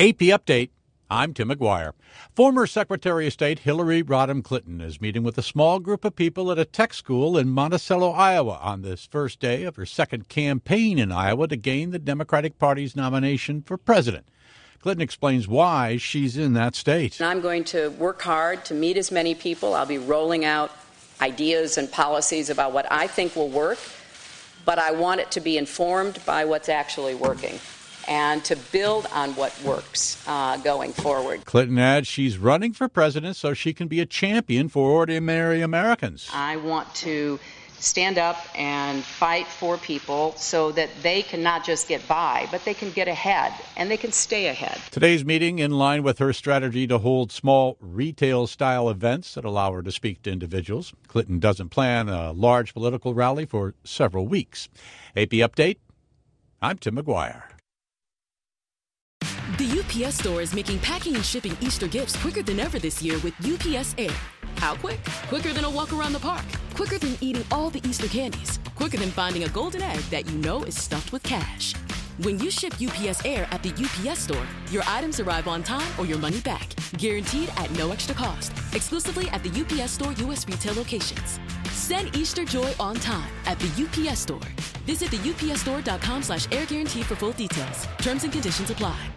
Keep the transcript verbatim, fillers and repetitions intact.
A P Update. I'm Tim McGuire. Former Secretary of State Hillary Rodham Clinton is meeting with a small group of people at a tech school in Monticello, Iowa, on this first day of her second campaign in Iowa to gain the Democratic Party's nomination for president. Clinton explains why she's in that state. I'm going to work hard to meet as many people. I'll be rolling out ideas and policies about what I think will work, but I want it to be informed by what's actually working and to build on what works uh, going forward. Clinton adds she's running for president so she can be a champion for ordinary Americans. I want to stand up and fight for people so that they can not just get by, but they can get ahead, and they can stay ahead. Today's meeting, in line with her strategy to hold small retail-style events that allow her to speak to individuals. Clinton doesn't plan a large political rally for several weeks. A P Update, I'm Tim McGuire. The U P S Store is making packing and shipping Easter gifts quicker than ever this year with U P S Air. How quick? Quicker than a walk around the park. Quicker than eating all the Easter candies. Quicker than finding a golden egg that you know is stuffed with cash. When you ship U P S Air at the U P S Store, your items arrive on time or your money back. Guaranteed at no extra cost. Exclusively at the U P S Store U S retail locations. Send Easter joy on time at the U P S Store. Visit the U P S store dot com slash air guarantee for full details. Terms and conditions apply.